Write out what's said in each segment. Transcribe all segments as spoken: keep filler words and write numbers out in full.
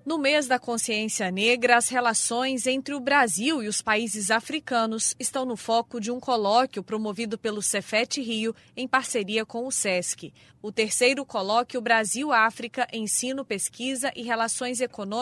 No mês da consciência negra, as relações entre o Brasil e os países africanos estão no foco de um colóquio promovido pelo Cefet Rio em parceria com o SESC. O terceiro colóquio Brasil-África, Ensino, Pesquisa e Relações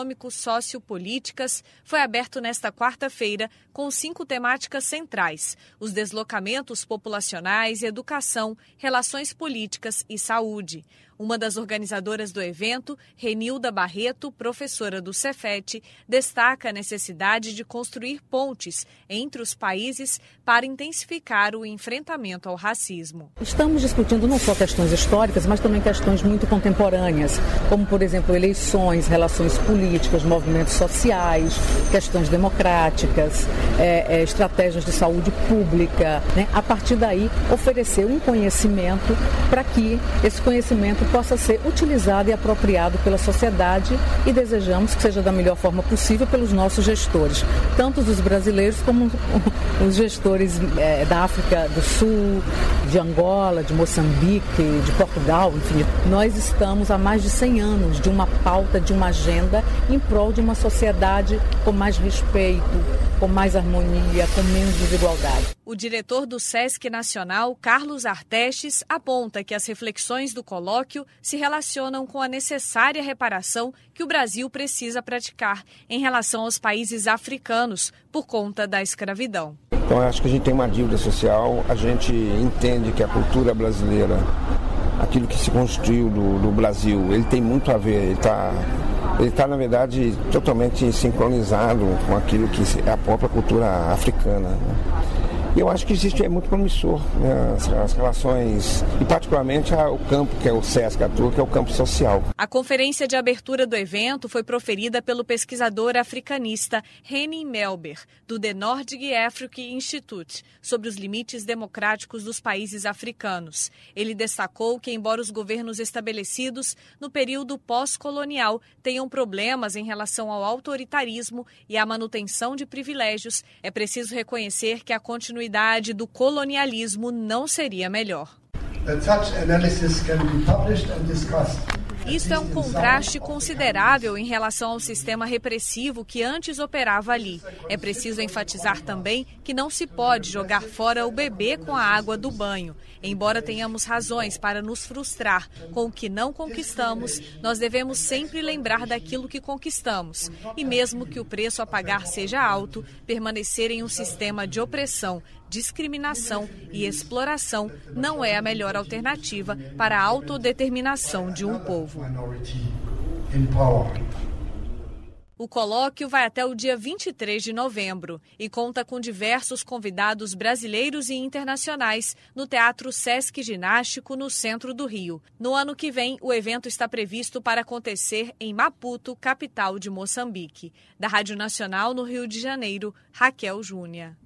Econômico-Sociopolíticas foi aberto nesta quarta-feira com cinco temáticas centrais: os deslocamentos populacionais, educação, relações políticas e saúde. Uma das organizadoras do evento, Renilda Barreto, professora do Cefet, destaca a necessidade de construir pontes entre os países para intensificar o enfrentamento ao racismo. Estamos discutindo não só questões históricas, mas também questões muito contemporâneas, como, por exemplo, eleições, relações políticas, movimentos sociais, questões democráticas, é, é, estratégias de saúde pública, né? A partir daí, oferecer um conhecimento para que esse conhecimento possa ser utilizado e apropriado pela sociedade e desejamos que seja da melhor forma possível pelos nossos gestores, tanto os brasileiros como os gestores é, da África do Sul, de Angola, de Moçambique, de Portugal, enfim. Nós estamos há mais de cem anos de uma pauta, de uma agenda em prol de uma sociedade com mais respeito, com mais harmonia, com menos desigualdade. O diretor do SESC Nacional, Carlos Artestes, aponta que as reflexões do colóquio se relacionam com a necessária reparação que o Brasil precisa praticar em relação aos países africanos por conta da escravidão. Então, eu acho que a gente tem uma dívida social, a gente entende que a cultura brasileira, aquilo que se construiu do, do Brasil, ele tem muito a ver, ele está, ele tá, na verdade, totalmente sincronizado com aquilo que é a própria cultura africana, né? E eu acho que existe, é muito promissor, né, as, as relações, e particularmente a, o campo que é o SESC atua, que é o campo social. A conferência de abertura do evento foi proferida pelo pesquisador africanista Henning Melber, do The Nordic Africa Institute, sobre os limites democráticos dos países africanos. Ele destacou que, embora os governos estabelecidos no período pós-colonial tenham problemas em relação ao autoritarismo e à manutenção de privilégios, é preciso reconhecer que a continuidade do colonialismo não seria melhor. Isso é um contraste considerável em relação ao sistema repressivo que antes operava ali. É preciso enfatizar também que não se pode jogar fora o bebê com a água do banho. Embora tenhamos razões para nos frustrar com o que não conquistamos, nós devemos sempre lembrar daquilo que conquistamos. E mesmo que o preço a pagar seja alto, permanecer em um sistema de opressão, discriminação e exploração não é a melhor alternativa para a autodeterminação de um povo. O colóquio vai até o dia vinte e três de novembro e conta com diversos convidados brasileiros e internacionais no Teatro Sesc Ginástico, no centro do Rio. No ano que vem, o evento está previsto para acontecer em Maputo, capital de Moçambique. Da Rádio Nacional, no Rio de Janeiro, Raquel Júnia.